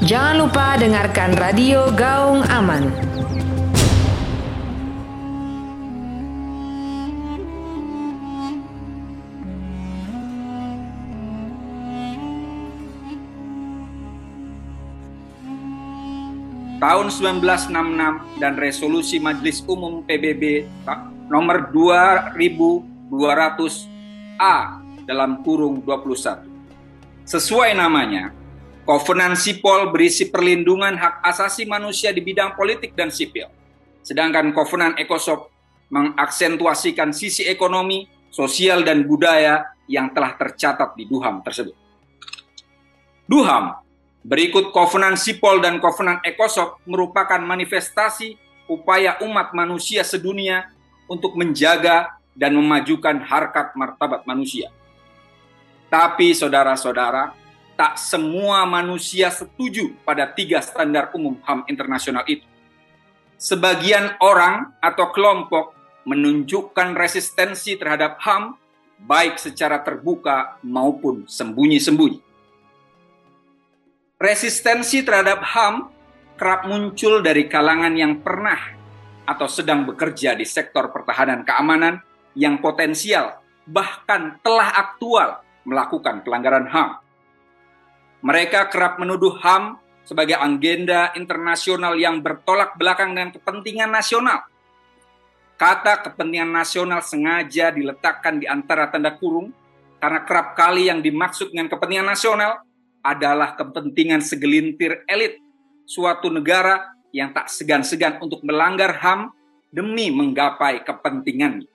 Jangan lupa dengarkan Radio Gaung Aman. Tahun 1966 dan Resolusi Majelis Umum PBB nomor 2200A dalam kurung 21. Sesuai namanya, Kovenan Sipol berisi perlindungan hak asasi manusia di bidang politik dan sipil. Sedangkan Kovenan Ekosop mengaksentuasikan sisi ekonomi, sosial, dan budaya yang telah tercatat di Duham tersebut. Duham, berikut Kovenan Sipol dan Kovenan Ekosop merupakan manifestasi upaya umat manusia sedunia untuk menjaga dan memajukan harkat martabat manusia. Tapi saudara-saudara, tak semua manusia setuju pada 3 standar umum HAM internasional itu. Sebagian orang atau kelompok menunjukkan resistensi terhadap HAM, baik secara terbuka maupun sembunyi-sembunyi. Resistensi terhadap HAM kerap muncul dari kalangan yang pernah atau sedang bekerja di sektor pertahanan keamanan yang potensial, bahkan telah aktual melakukan pelanggaran HAM. Mereka kerap menuduh HAM sebagai agenda internasional yang bertolak belakang dengan kepentingan nasional. Kata kepentingan nasional sengaja diletakkan di antara tanda kurung karena kerap kali yang dimaksud dengan kepentingan nasional adalah kepentingan segelintir elit suatu negara yang tak segan-segan untuk melanggar HAM demi menggapai kepentingannya.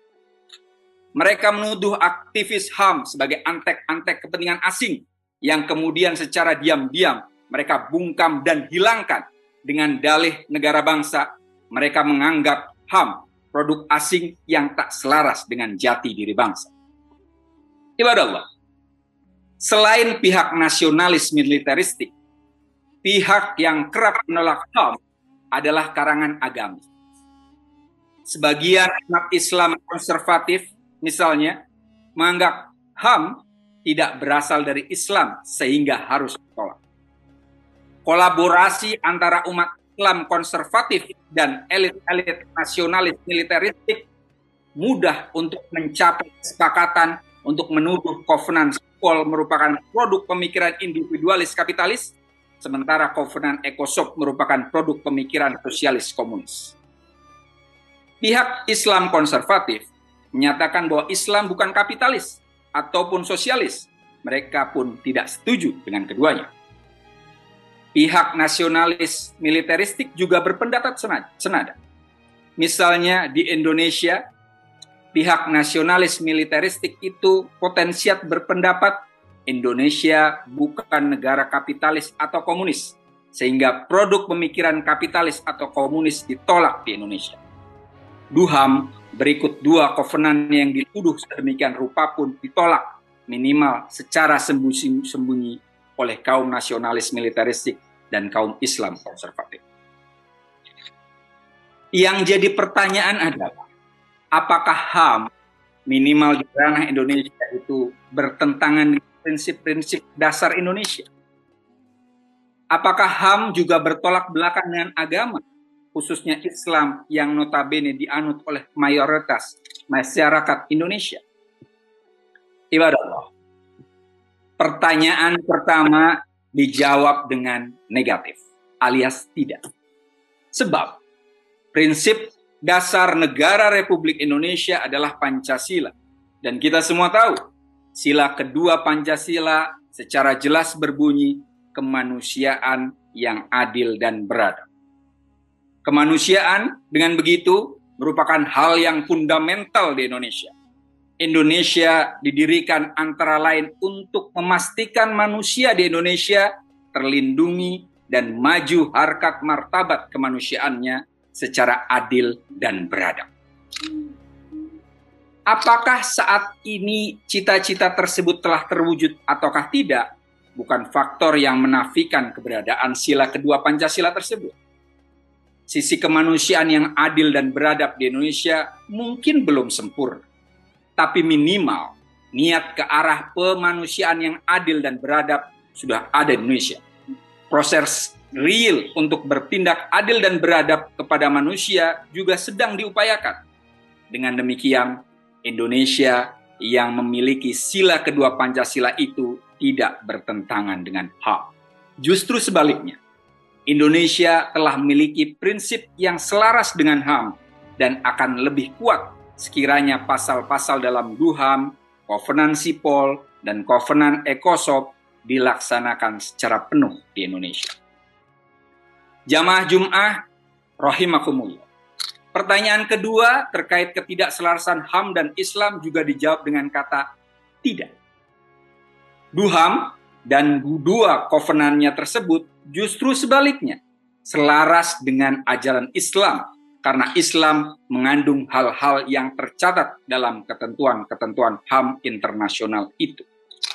Mereka menuduh aktivis HAM sebagai antek-antek kepentingan asing yang kemudian secara diam-diam mereka bungkam dan hilangkan dengan dalih negara bangsa. Mereka menganggap HAM produk asing yang tak selaras dengan jati diri bangsa. Ibadallah, selain pihak nasionalis militeristik, pihak yang kerap menolak HAM adalah karangan agamis. Sebagian umat Islam konservatif, misalnya, menganggap HAM tidak berasal dari Islam sehingga harus ditolak. Kolaborasi antara umat Islam konservatif dan elit-elit nasionalis militeristik mudah untuk mencapai kesepakatan untuk menuduh Kovenan Sipol merupakan produk pemikiran individualis kapitalis, sementara Kovenan Ekosop merupakan produk pemikiran sosialis komunis. Pihak Islam konservatif menyatakan bahwa Islam bukan kapitalis ataupun sosialis. Mereka pun tidak setuju dengan keduanya. Pihak nasionalis militeristik juga berpendapat senada. Misalnya di Indonesia, pihak nasionalis militeristik itu potensial berpendapat Indonesia bukan negara kapitalis atau komunis, sehingga produk pemikiran kapitalis atau komunis ditolak di Indonesia. Duham, berikut 2 kovenan yang dituduh sedemikian rupa pun ditolak minimal secara sembunyi-sembunyi oleh kaum nasionalis militeristik dan kaum Islam konservatif. Yang jadi pertanyaan adalah, apakah HAM minimal di ranah Indonesia itu bertentangan dengan prinsip-prinsip dasar Indonesia? Apakah HAM juga bertolak belakang dengan agama, khususnya Islam yang notabene dianut oleh mayoritas masyarakat Indonesia? Ibadallah, pertanyaan pertama dijawab dengan negatif alias tidak. Sebab prinsip dasar negara Republik Indonesia adalah Pancasila. Dan kita semua tahu, sila kedua Pancasila secara jelas berbunyi kemanusiaan yang adil dan beradab. Kemanusiaan dengan begitu merupakan hal yang fundamental di Indonesia. Indonesia didirikan antara lain untuk memastikan manusia di Indonesia terlindungi dan maju harkat martabat kemanusiaannya secara adil dan beradab. Apakah saat ini cita-cita tersebut telah terwujud ataukah tidak? Bukan faktor yang menafikan keberadaan sila kedua Pancasila tersebut. Sisi kemanusiaan yang adil dan beradab di Indonesia mungkin belum sempurna, tapi minimal niat ke arah pemanusiaan yang adil dan beradab sudah ada di Indonesia. Proses real untuk bertindak adil dan beradab kepada manusia juga sedang diupayakan. Dengan demikian, Indonesia yang memiliki sila kedua Pancasila itu tidak bertentangan dengan HAM. Justru sebaliknya, Indonesia telah memiliki prinsip yang selaras dengan HAM dan akan lebih kuat sekiranya pasal-pasal dalam DUHAM, Kovenan Sipol, dan Kovenan ECOSOP dilaksanakan secara penuh di Indonesia. Jamaah Jum'ah rahimakumullah. Pertanyaan kedua terkait ketidakselarasan HAM dan Islam juga dijawab dengan kata tidak. DUHAM dan dua kovenannya tersebut justru sebaliknya selaras dengan ajaran Islam karena Islam mengandung hal-hal yang tercatat dalam ketentuan-ketentuan HAM internasional itu.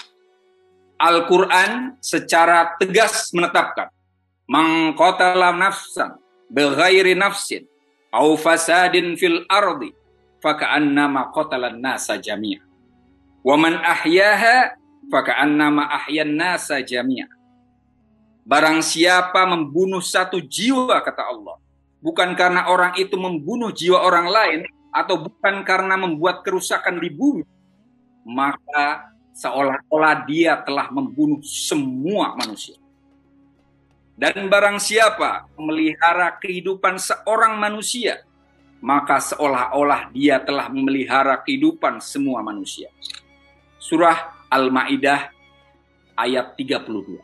Al-Quran secara tegas menetapkan, "Man qatala nafsan bighairi nafsin aw fasadin fil ardi faka'annama qatalan nasa jami'a. Wa man ahyaha faka'annama ahyan nasa jami'a." Barang siapa membunuh satu jiwa, kata Allah, bukan karena orang itu membunuh jiwa orang lain atau bukan karena membuat kerusakan di bumi, maka seolah-olah dia telah membunuh semua manusia. Dan barang siapa memelihara kehidupan seorang manusia, maka seolah-olah dia telah memelihara kehidupan semua manusia. Surah Al-Ma'idah ayat 32.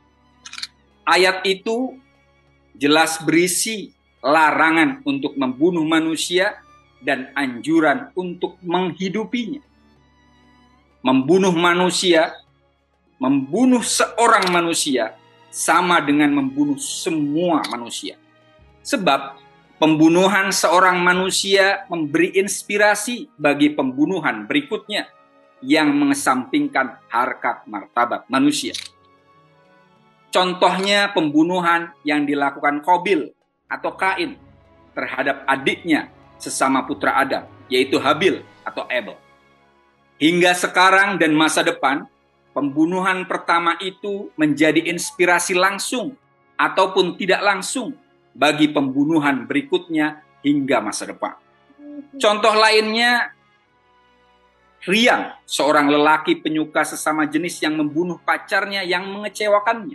Ayat itu jelas berisi larangan untuk membunuh manusia dan anjuran untuk menghidupinya. Membunuh manusia, membunuh seorang manusia sama dengan membunuh semua manusia. Sebab pembunuhan seorang manusia memberi inspirasi bagi pembunuhan berikutnya yang mengesampingkan harkat martabat manusia. Contohnya pembunuhan yang dilakukan Qabil atau Kain terhadap adiknya sesama putra Adam, yaitu Habil atau Abel. Hingga sekarang dan masa depan, pembunuhan pertama itu menjadi inspirasi langsung ataupun tidak langsung bagi pembunuhan berikutnya hingga masa depan. Contoh lainnya, Rian, seorang lelaki penyuka sesama jenis yang membunuh pacarnya yang mengecewakannya.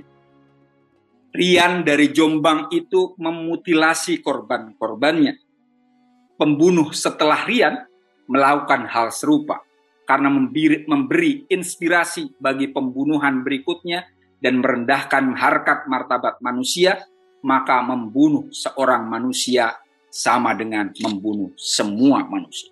Rian dari Jombang itu memutilasi korban-korbannya. Pembunuh setelah Rian melakukan hal serupa karena memberi inspirasi bagi pembunuhan berikutnya dan merendahkan harkat martabat manusia, maka membunuh seorang manusia sama dengan membunuh semua manusia.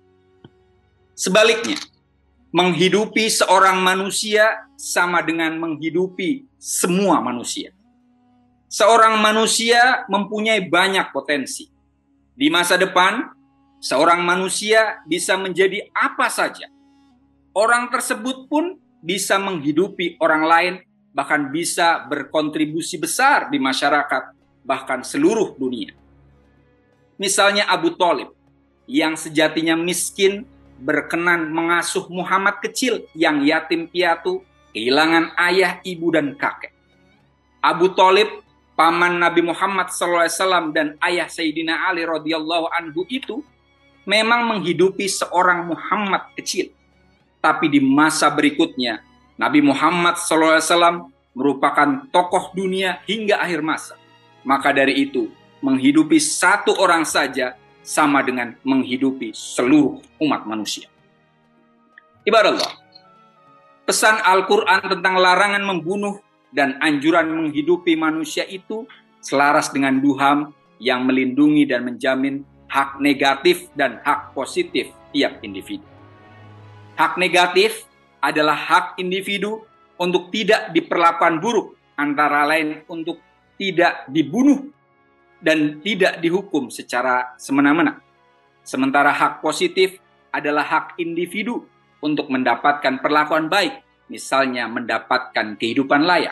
Sebaliknya, menghidupi seorang manusia sama dengan menghidupi semua manusia. Seorang manusia mempunyai banyak potensi. Di masa depan, seorang manusia bisa menjadi apa saja. Orang tersebut pun bisa menghidupi orang lain, bahkan bisa berkontribusi besar di masyarakat, bahkan seluruh dunia. Misalnya Abu Thalib, yang sejatinya miskin, berkenan mengasuh Muhammad kecil yang yatim piatu, kehilangan ayah, ibu, dan kakek. Abu Thalib, paman Nabi Muhammad SAW dan ayah Sayyidina Ali radhiyallahu anhu itu memang menghidupi seorang Muhammad kecil. Tapi di masa berikutnya, Nabi Muhammad SAW merupakan tokoh dunia hingga akhir masa. Maka dari itu, menghidupi satu orang saja sama dengan menghidupi seluruh umat manusia. Ibadallah, pesan Al-Quran tentang larangan membunuh dan anjuran menghidupi manusia itu selaras dengan DUHAM yang melindungi dan menjamin hak negatif dan hak positif tiap individu. Hak negatif adalah hak individu untuk tidak diperlakukan buruk, antara lain untuk tidak dibunuh dan tidak dihukum secara semena-mena. Sementara hak positif adalah hak individu untuk mendapatkan perlakuan baik, misalnya mendapatkan kehidupan layak.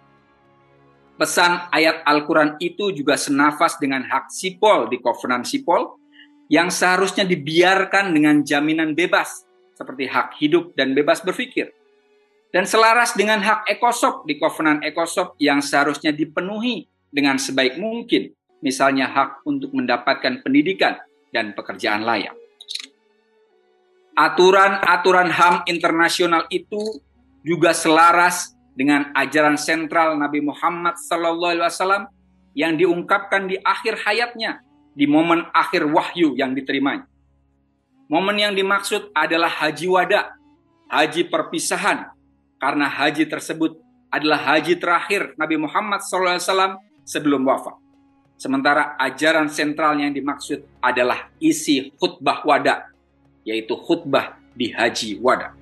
Pesan ayat Al-Quran itu juga senafas dengan hak sipol di Kovenan Sipol yang seharusnya dibiarkan dengan jaminan bebas, seperti hak hidup dan bebas berpikir. dan selaras dengan hak ekosop di Kovenan Ekosop yang seharusnya dipenuhi dengan sebaik mungkin, misalnya hak untuk mendapatkan pendidikan dan pekerjaan layak. Aturan-aturan HAM internasional itu juga selaras dengan ajaran sentral Nabi Muhammad SAW yang diungkapkan di akhir hayatnya, di momen akhir wahyu yang diterimanya. Momen yang dimaksud adalah haji wada, haji perpisahan, karena haji tersebut adalah haji terakhir Nabi Muhammad SAW sebelum wafat. Sementara ajaran sentral yang dimaksud adalah isi khutbah wada, yaitu khutbah di haji wada.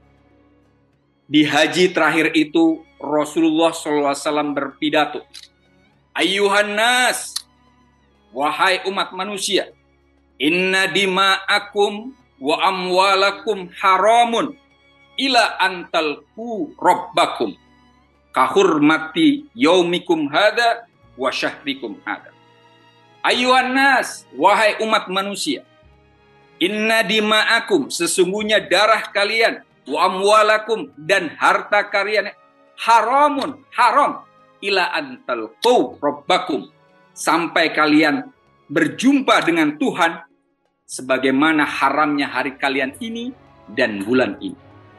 Di haji terakhir itu Rasulullah SAW berpidato, "Ayyuhan nas, wahai umat manusia, inna dima'akum wa amwalakum haramun ila antalku rabbakum kahurmati yaumikum hada wa syahrikum hada." Ayyuhan nas, wahai umat manusia, inna dima'akum, sesungguhnya darah kalian, wa amwalakum, dan harta kalian, haramun, haram, ila antalku rabbakum, sampai kalian berjumpa dengan Tuhan, sebagaimana haramnya hari kalian ini dan bulan ini.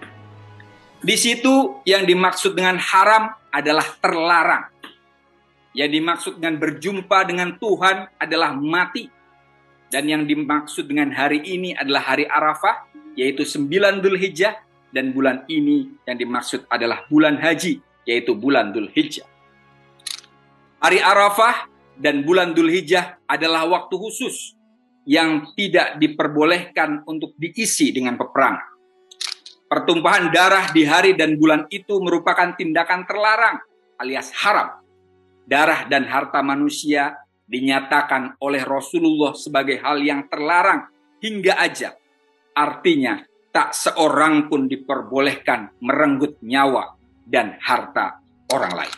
Di situ yang dimaksud dengan haram adalah terlarang. Yang dimaksud dengan berjumpa dengan Tuhan adalah mati. Dan yang dimaksud dengan hari ini adalah hari Arafah, yaitu 9 Dzulhijjah, dan bulan ini yang dimaksud adalah bulan haji, yaitu bulan Dzulhijjah. Hari Arafah dan bulan Dzulhijjah adalah waktu khusus yang tidak diperbolehkan untuk diisi dengan peperangan. Pertumpahan darah di hari dan bulan itu merupakan tindakan terlarang alias haram. Darah dan harta manusia dinyatakan oleh Rasulullah sebagai hal yang terlarang hingga ajal. Artinya, tak seorang pun diperbolehkan merenggut nyawa dan harta orang lain.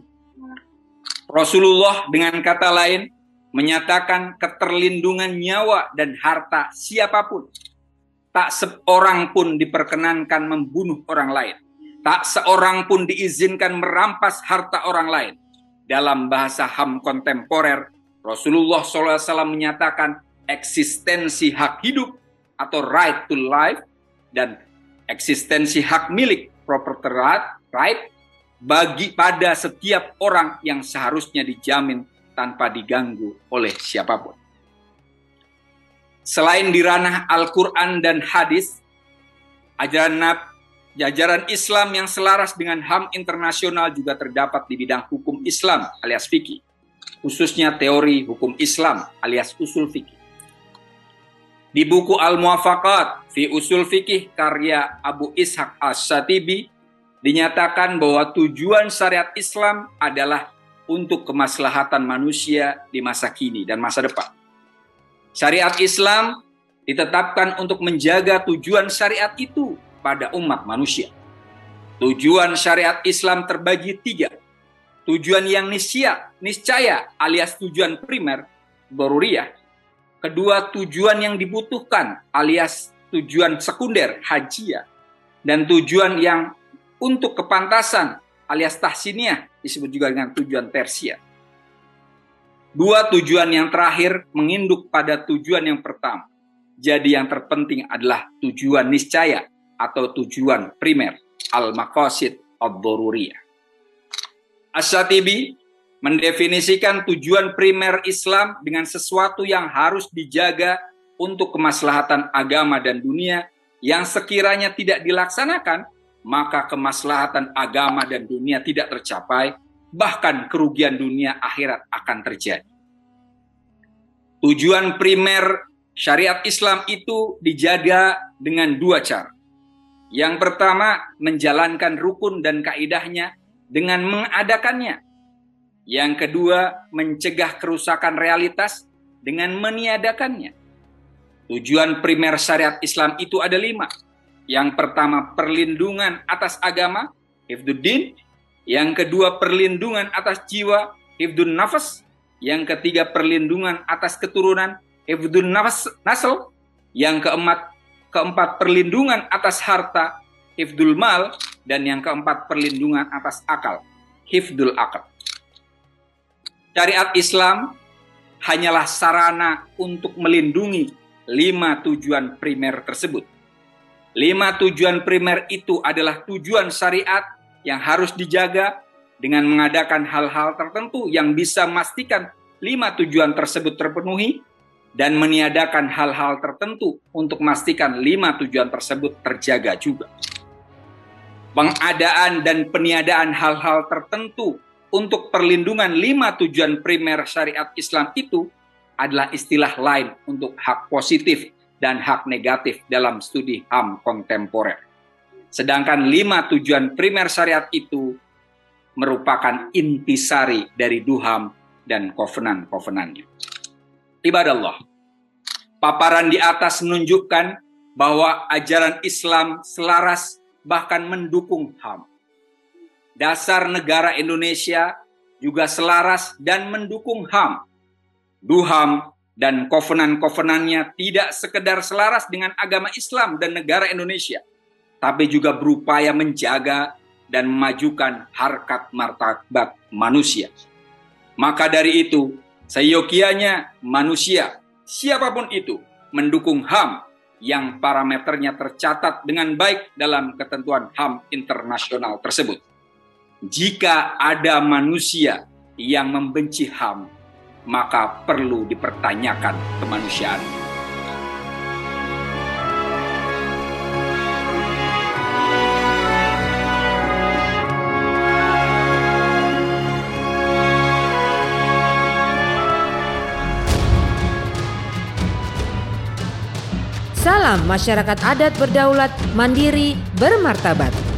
Rasulullah dengan kata lain menyatakan keterlindungan nyawa dan harta siapapun. Tak seorang pun diperkenankan membunuh orang lain. Tak seorang pun diizinkan merampas harta orang lain. Dalam bahasa HAM kontemporer, Rasulullah SAW menyatakan eksistensi hak hidup atau right to life dan eksistensi hak milik property right bagi pada setiap orang yang seharusnya dijamin tanpa diganggu oleh siapapun. Selain di ranah Al-Quran dan hadis, ajaran Islam yang selaras dengan HAM internasional juga terdapat di bidang hukum Islam alias fikih, khususnya teori hukum Islam alias usul fikih. Di buku Al-Muwafaqat fi Usul Fikih karya Abu Ishaq Ash-Shatibi dinyatakan bahwa tujuan syariat Islam adalah untuk kemaslahatan manusia di masa kini dan masa depan. Syariat Islam ditetapkan untuk menjaga tujuan syariat itu pada umat manusia. Tujuan syariat Islam terbagi 3. Tujuan yang niscaya alias tujuan primer, daruriyah. Kedua, tujuan yang dibutuhkan alias tujuan sekunder, hajiyah. Dan tujuan yang untuk kepantasan alias tahsiniyah, disebut juga dengan tujuan tersier. 2 tujuan yang terakhir menginduk pada tujuan yang pertama. Jadi yang terpenting adalah tujuan niscaya atau tujuan primer, al-maqasid ad-daruriyah. Asy-Syatibi mendefinisikan tujuan primer Islam dengan sesuatu yang harus dijaga untuk kemaslahatan agama dan dunia yang sekiranya tidak dilaksanakan, maka kemaslahatan agama dan dunia tidak tercapai, bahkan kerugian dunia akhirat akan terjadi. Tujuan primer syariat Islam itu dijaga dengan 2 cara. Yang pertama, menjalankan rukun dan kaidahnya dengan mengadakannya. Yang kedua, mencegah kerusakan realitas dengan meniadakannya. Tujuan primer syariat Islam itu ada 5. Yang pertama, perlindungan atas agama, hifdzuddin. Yang kedua, perlindungan atas jiwa, hifdzun nafas. Yang ketiga, perlindungan atas keturunan, hifdzun nasl. Yang keempat, perlindungan atas harta, hifdzul mal. Dan yang keempat, perlindungan atas akal, hifdul akal. Syariat Islam hanyalah sarana untuk melindungi 5 tujuan primer tersebut. 5 tujuan primer itu adalah tujuan syariat yang harus dijaga dengan mengadakan hal-hal tertentu yang bisa memastikan 5 tujuan tersebut terpenuhi dan meniadakan hal-hal tertentu untuk memastikan 5 tujuan tersebut terjaga juga. Pengadaan dan peniadaan hal-hal tertentu untuk perlindungan 5 tujuan primer syariat Islam itu adalah istilah lain untuk hak positif dan hak negatif dalam studi HAM kontemporer. Sedangkan 5 tujuan primer syariat itu merupakan intisari dari duham dan kovenan-kovenannya. Ibadallah, paparan di atas menunjukkan bahwa ajaran Islam selaras bahkan mendukung HAM. Dasar negara Indonesia juga selaras dan mendukung HAM. Duham dan kovenan-kovenannya tidak sekedar selaras dengan agama Islam dan negara Indonesia, tapi juga berupaya menjaga dan memajukan harkat martabat manusia. Maka dari itu, seyogianya manusia, siapapun itu, mendukung HAM yang parameternya tercatat dengan baik dalam ketentuan HAM internasional tersebut. Jika ada manusia yang membenci HAM, maka perlu dipertanyakan kemanusiaan. Salam masyarakat adat berdaulat, mandiri, bermartabat.